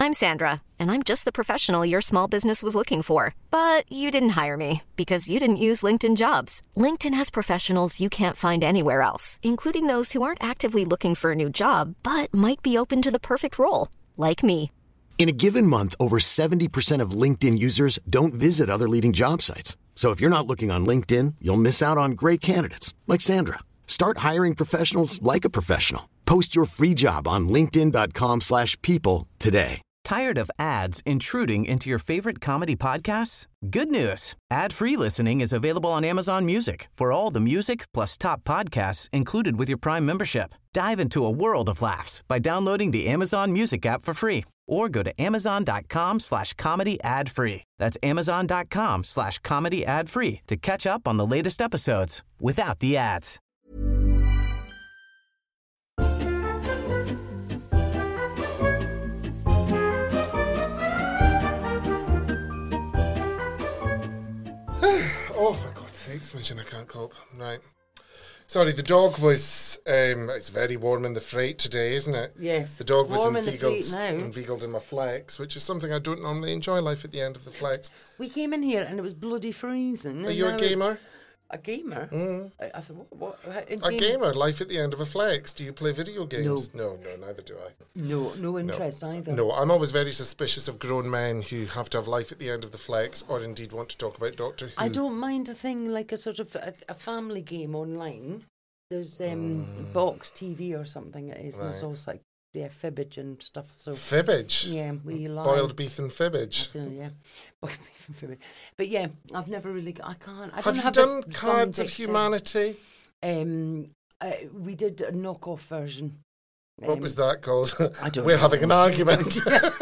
I'm Sandra, and I'm just the professional your small business was looking for. But you didn't hire me because you didn't use LinkedIn Jobs. LinkedIn has professionals you can't find anywhere else, including those who aren't actively looking for a new job, but might be open to the perfect role, like me. In a given month, over 70% of LinkedIn users don't visit other leading job sites. So if you're not looking on LinkedIn, you'll miss out on great candidates like Sandra. Start hiring professionals like a professional. Post your free job on linkedin.com/people today. Tired of ads intruding into your favorite comedy podcasts? Good news. Ad-free listening is available on Amazon Music for all the music plus top podcasts included with your Prime membership. Dive into a world of laughs by downloading the Amazon Music app for free or go to amazon.com/comedy ad-free. That's amazon.com/comedy ad-free to catch up on the latest episodes without the ads. Oh, for God's sakes, imagine I can't cope. Right. Sorry, the dog was, it's very warm in the freight today, isn't it? Yes. The dog was inveigled in my flex, which is something I don't normally enjoy, life at the end of the flex. We came in here and it was bloody freezing. Are you a gamer? A gamer? Mm. I thought, what? A gamer, life at the end of a flex. Do you play video games? No, neither do I. No interest either. No, I'm always very suspicious of grown men who have to have life at the end of the flex or indeed want to talk about Doctor Who. I don't mind a thing like a sort of a family game online. There's Box TV or something it is. Right. And it's also like fibbage and stuff. So Fibbage? Yeah, we lie. Boiled beef and fibbage? Yeah, boiled beef and fibbage. But yeah, I've never really, I can't. I have you done Cards of Humanity? We did a knockoff version. What was that called? I don't We're know. having an argument.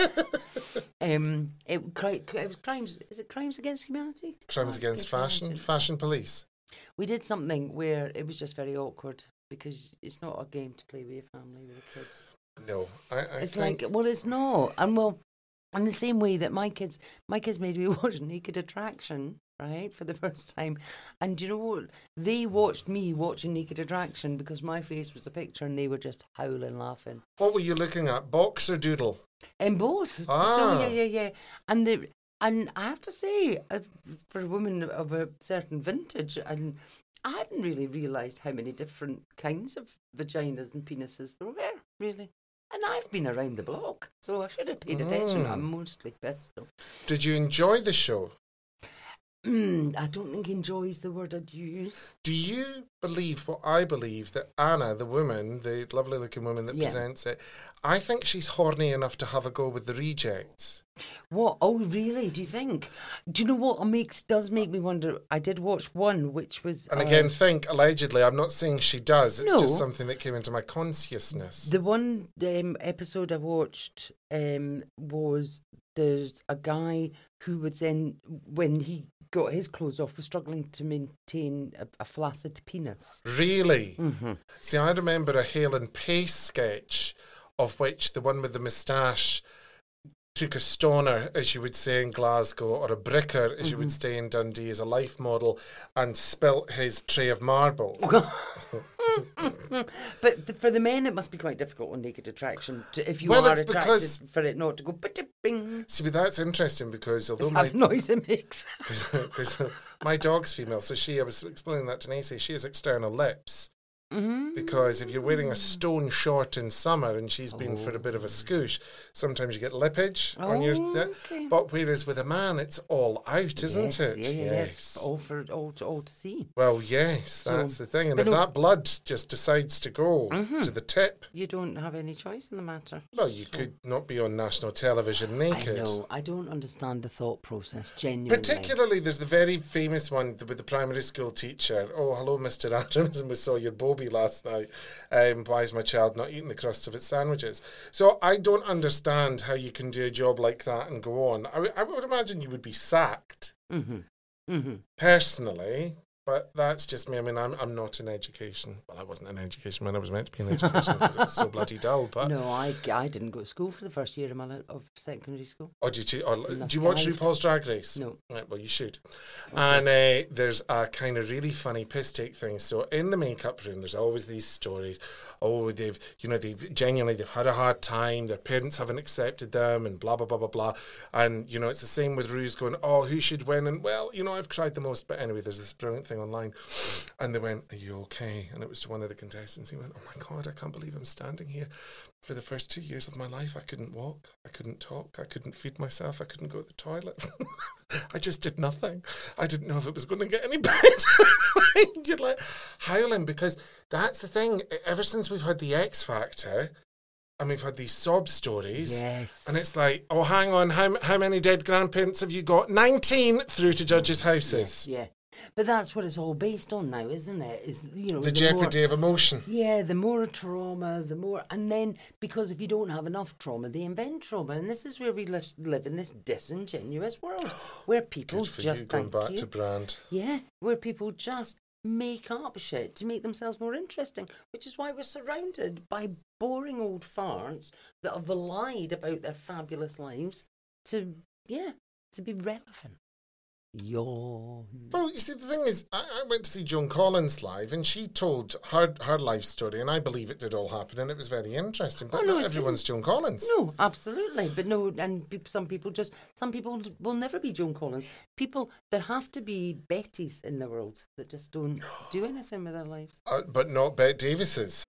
It was crimes. Is it Crimes Against Humanity? Crimes Against Fashion? Fashion Police? We did something where it was just very awkward because it's not a game to play with your family, with the kids. No, it's think... like, well, it's not. And well, in the same way that my kids made me watch Naked Attraction, right, for the first time. And do you know what? They watched me watching Naked Attraction because my face was a picture and they were just howling laughing. What were you looking at, box or doodle? In both. Ah. So, yeah. And I have to say, for a woman of a certain vintage, and I hadn't really realised how many different kinds of vaginas and penises there were, really. And I've been around the block, so I should have paid attention. I'm mostly pissed, though. Did you enjoy the show? I don't think enjoys the word I'd use. Do you believe what I believe, that Anna, the woman, the lovely-looking woman that presents it, I think she's horny enough to have a go with the rejects? What? Oh, really? Do you think? Do you know what does make me wonder? I did watch one, which was... And again, allegedly, I'm not saying she does. It's no, just something that came into my consciousness. The one episode I watched was there's a guy who was in, when he got his clothes off, was struggling to maintain a flaccid penis. Really? Mm-hmm. See, I remember a Hale and Pace sketch of which the one with the moustache took a stoner, as you would say in Glasgow, or a bricker, as you would say in Dundee, as a life model, and spilt his tray of marbles. But for the men, it must be quite difficult on Naked Attraction, if you are attracted, for it not to go bing. See, but that's interesting because although the noise it makes. Because my dog's female, so I was explaining that to Nancy, she has external lips. Mm-hmm. Because if you're wearing a stone short in summer and she's been for a bit of a scoosh, sometimes you get lippage on your... Okay. But whereas with a man, it's all out, isn't it? Yes. All to see. Well, yes, that's the thing. And if that blood just decides to go to the tip... You don't have any choice in the matter. Well, you could not be on national television naked. I know. I don't understand the thought process, genuinely. Particularly, there's the very famous one with the primary school teacher. Oh, hello, Mr. Adams, and we saw your Bobby last night. Why is my child not eating the crust of its sandwiches? So I don't understand how you can do a job like that and go on. I would imagine you would be sacked. Personally, But that's just me. I mean, I'm not in education. Well, I wasn't in education when I was meant to be in education because it was so bloody dull. But no, I didn't go to school for the first year of secondary school. Oh, do you watch RuPaul's Drag Race? No. Right, well, you should. Okay. And there's a kind of really funny piss take thing. So in the makeup room, there's always these stories. Oh, they've had a hard time. Their parents haven't accepted them, and blah blah blah blah blah. And it's the same with Ru's going, oh, who should win? And well, I've cried the most. But anyway, there's this brilliant thing online, and they went, are you okay? And it was to one of the contestants. He went, oh my God, I can't believe I'm standing here. For the first 2 years of my life, I couldn't walk, I couldn't talk, I couldn't feed myself, I couldn't go to the toilet. I just did nothing. I didn't know if it was going to get any better. You're like howling, because that's the thing. Ever since we've had the X Factor, and we've had these sob stories, yes, and it's like, oh, hang on, how many dead grandparents have you got? 19 through to judges' houses. Yeah. But that's what it's all based on now, isn't it? Is the jeopardy of emotion. Yeah, the more trauma, the more, and then because if you don't have enough trauma, they invent trauma, and this is where we live in this disingenuous world where people Good for just you, going back to brand. Yeah, where people just make up shit to make themselves more interesting, which is why we're surrounded by boring old farts that have lied about their fabulous lives to be relevant. Yawn. Well, you see, the thing is, I went to see Joan Collins live, and she told her life story, and I believe it did all happen, and it was very interesting. But not everyone's Joan Collins. No, absolutely. But no, and some people will never be Joan Collins. There have to be Bettys in the world that just don't do anything with their lives. But not Bette Davises.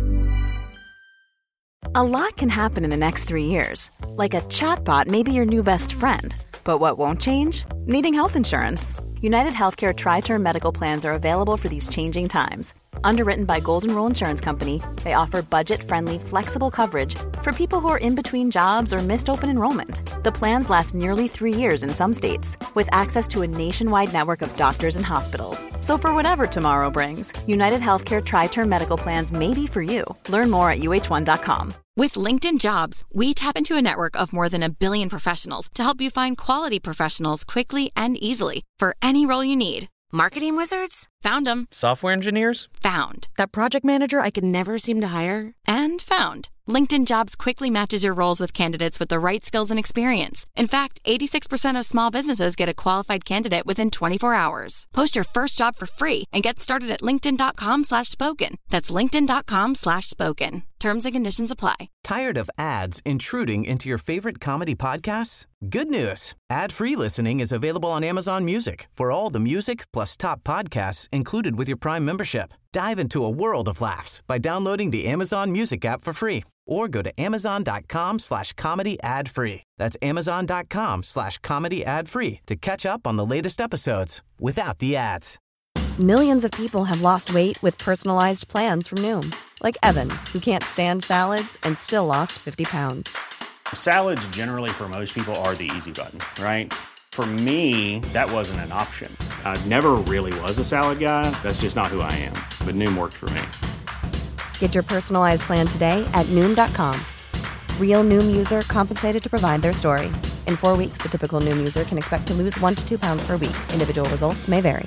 A lot can happen in the next 3 years. Like a chatbot may be your new best friend. But what won't change? Needing health insurance. United Healthcare Tri-Term Medical Plans are available for these changing times. Underwritten by Golden Rule Insurance Company, they offer budget-friendly, flexible coverage for people who are in between jobs or missed open enrollment. The plans last nearly 3 years in some states, with access to a nationwide network of doctors and hospitals. So for whatever tomorrow brings, United Healthcare Tri-Term Medical Plans may be for you. Learn more at uh1.com. With LinkedIn Jobs, we tap into a network of more than 1 billion professionals to help you find quality professionals quickly and easily for any role you need. Marketing wizards? Found them. Software engineers? Found. That project manager I could never seem to hire? And found. LinkedIn Jobs quickly matches your roles with candidates with the right skills and experience. In fact, 86% of small businesses get a qualified candidate within 24 hours. Post your first job for free and get started at linkedin.com/spoken. That's linkedin.com/spoken. Terms and conditions apply. Tired of ads intruding into your favorite comedy podcasts? Good news. Ad-free listening is available on Amazon Music for all the music plus top podcasts included with your Prime membership. Dive into a world of laughs by downloading the Amazon Music app for free or go to amazon.com/comedy ad-free. That's amazon.com/comedy ad-free to catch up on the latest episodes without the ads. Millions of people have lost weight with personalized plans from Noom. Like Evan, who can't stand salads and still lost 50 pounds. Salads generally for most people are the easy button, right? For me, that wasn't an option. I never really was a salad guy. That's just not who I am. But Noom worked for me. Get your personalized plan today at Noom.com. Real Noom user compensated to provide their story. In 4 weeks, the typical Noom user can expect to lose 1 to 2 pounds per week. Individual results may vary.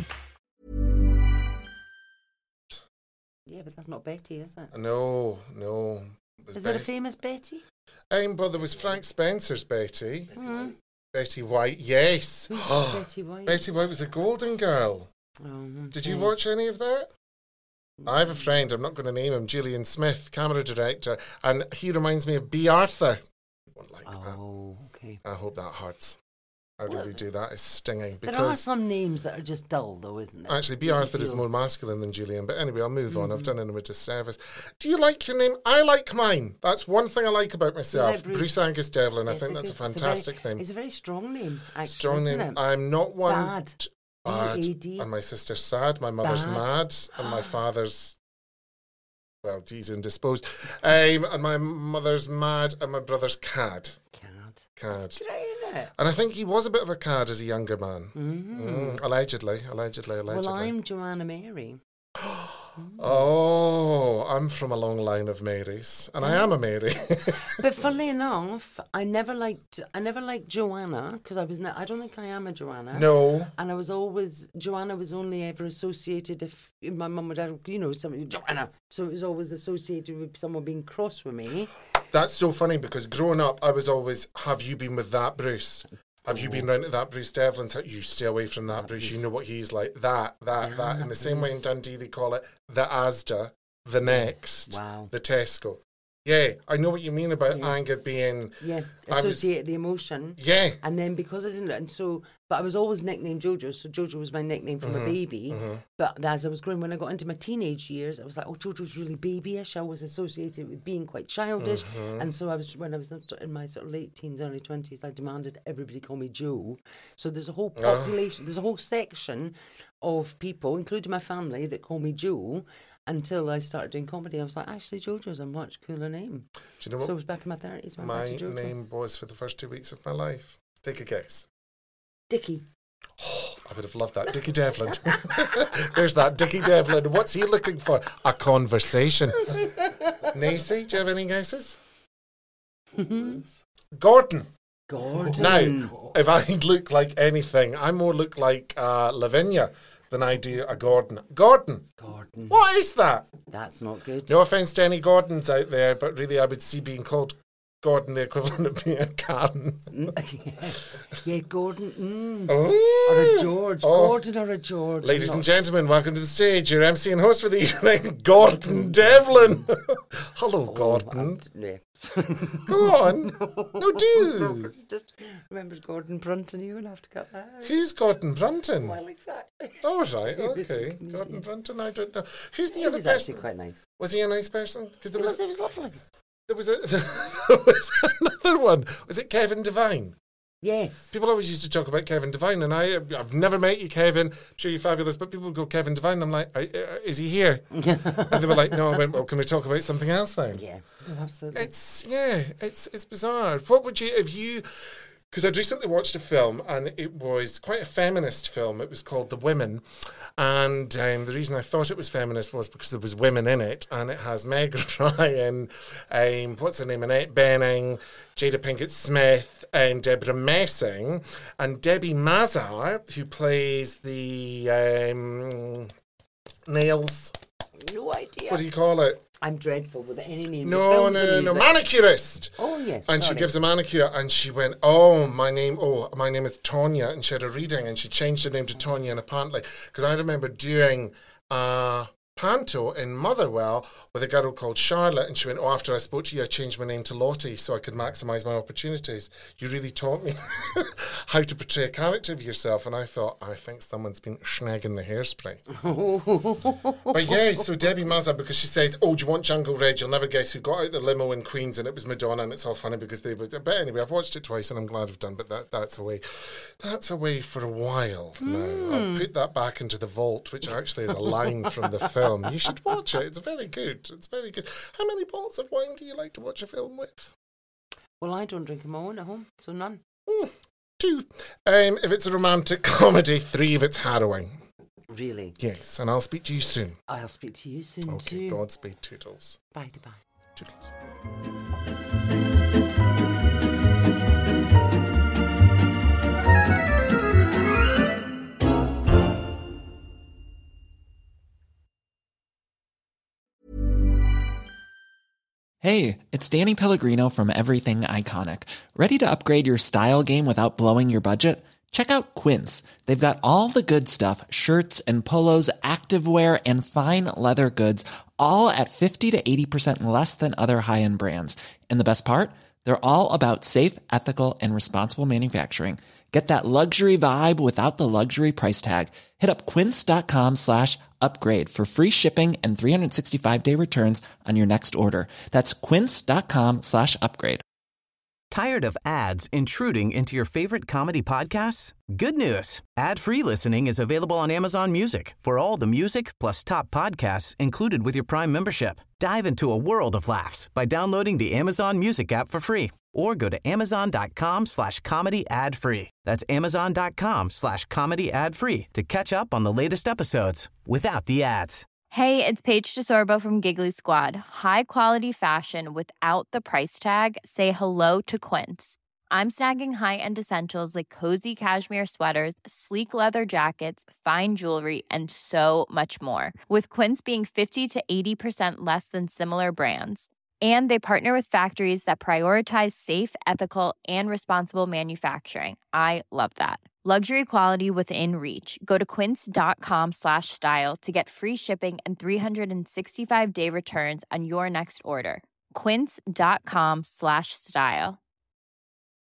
Yeah, but that's not Betty, is it? No. Is it a famous Betty? Well, there was Frank Spencer's Betty. Mm-hmm. Betty White, yes. Betty White. Betty White was a Golden Girl. Did you watch any of that? I have a friend, I'm not going to name him, Julian Smith, camera director, and he reminds me of B. Arthur. I won't like that. Okay. I hope that hurts. I really do. That is stinging. There are some names that are just dull, though, isn't there? Actually, B. Arthur is more masculine than Julian. But anyway, I'll move on. I've done him a disservice. Do you like your name? I like mine. That's one thing I like about myself. Like Bruce Angus Devlin. Yes, I think that's a fantastic name. It's a very strong name, actually. Strong name. It? I'm not one. Bad. B-A-D. And my sister's sad. My mother's mad. And my father's... Well, he's indisposed. And my mother's mad. And my brother's cad. Cad. And I think he was a bit of a cad as a younger man. Mm-hmm. Allegedly. Well, I'm Joanna Mary. Oh, I'm from a long line of Marys, and I am a Mary. But funnily enough, I never liked Joanna because I don't think I am a Joanna. No. And Joanna was only ever associated if my mum or dad, somebody, Joanna. So it was always associated with someone being cross with me. That's so funny because growing up, I was always, have you been with that Bruce? Have you been round to that Bruce Devlin? You stay away from that Bruce. You know what he's like. That. In the same way in Dundee, they call it the Asda, the Next, the Tesco. Yeah, I know what you mean about anger being... Yeah, associate the emotion. Yeah. And then because I didn't... But I was always nicknamed Jojo, so Jojo was my nickname from a baby. But as I was growing, when I got into my teenage years, I was like, oh, Jojo's really babyish. I was associated with being quite childish. And so when I was in my sort of late teens, early 20s, I demanded everybody call me Joe. So there's a whole population, there's a whole section of people, including my family, that call me Joe. Until I started doing comedy, I was like, actually, Jojo's a much cooler name. Do you know what? So it was back in my 30s. My name was for the first 2 weeks of my life. Take a guess. Dickie. Oh, I would have loved that. Dickie Devlin. There's that. Dickie Devlin. What's he looking for? A conversation. Nacy, do you have any guesses? Gordon. Now, if I look like anything, I more look like Lavinia than I do a Gordon. Gordon. What is that? That's not good. No offence to any Gordons out there, but really I would see being called Gordon the equivalent of being a Karen. Yeah, Gordon. Or a George. Gordon or a George. Ladies and gentlemen, welcome to the stage. Your MC and host for the evening, Gordon Devlin. Hello, Gordon. Go on. No, do. Just remembers Gordon Brunton. You will have to cut that out. Who's Gordon Brunton? Well, exactly. Oh, right. Okay. Gordon Brunton, I don't know. Who's the other person? He was actually quite nice. Was he a nice person? Because It was lovely. There was another one. Was it Kevin Devine? Yes. People always used to talk about Kevin Devine, and I've never met you, Kevin. I'm sure you're fabulous, but people would go, Kevin Devine. I'm like, is he here? And they were like, no. I went, well, can we talk about something else then? Yeah, absolutely. It's bizarre. What would you, if you... Because I'd recently watched a film, and it was quite a feminist film. It was called The Women. And the reason I thought it was feminist was because there was women in it. And it has Meg Ryan, what's her name, Annette Bening, Jada Pinkett Smith, and Deborah Messing. And Debbie Mazar, who plays the nails... No idea. What do you call it? I'm dreadful with any name. No, manicurist. Oh, yes. And she gives a manicure, and she went, my name is Tonya, and she had a reading, and she changed her name to Tonya, and apparently, because I remember doing panto in Motherwell with a girl called Charlotte, and she went, after I spoke to you, I changed my name to Lottie so I could maximise my opportunities. You really taught me how to portray a character of yourself. And I thought, I think someone's been snagging the hairspray. But yeah, so Debbie Mazar, because she says, do you want Jungle Red? You'll never guess who got out the limo in Queens, and it was Madonna, and it's all funny because they were... But anyway, I've watched it twice, and I'm glad I've done, but that's away. That's away for a while now. I'll put that back into the vault, which actually is a line from the film. You should watch it. It's very good. It's very good. How many bottles of wine do you like to watch a film with? Well, I don't drink my own at home, so none. 2. If it's a romantic comedy, 3 if it's harrowing. Really? Yes, and I'll speak to you soon. I'll speak to you soon okay, too. Godspeed, Toodles. Bye-bye. Toodles. Hey, it's Danny Pellegrino from Everything Iconic. Ready to upgrade your style game without blowing your budget? Check out Quince. They've got all the good stuff, shirts and polos, activewear, and fine leather goods, all at 50 to 80% less than other high-end brands. And the best part? They're all about safe, ethical, and responsible manufacturing. Get that luxury vibe without the luxury price tag. Hit up quince.com/upgrade for free shipping and 365-day returns on your next order. That's quince.com/upgrade. Tired of ads intruding into your favorite comedy podcasts? Good news. Ad-free listening is available on Amazon Music for all the music plus top podcasts included with your Prime membership. Dive into a world of laughs by downloading the Amazon Music app for free or go to amazon.com/comedy ad-free. That's amazon.com/comedy ad-free to catch up on the latest episodes without the ads. Hey, it's Paige DeSorbo from Giggly Squad. High quality fashion without the price tag. Say hello to Quince. I'm snagging high-end essentials like cozy cashmere sweaters, sleek leather jackets, fine jewelry, and so much more. With Quince being 50 to 80% less than similar brands. And they partner with factories that prioritize safe, ethical, and responsible manufacturing. I love that. Luxury quality within reach. Go to quince.com/style to get free shipping and 365-day returns on your next order. Quince.com/style.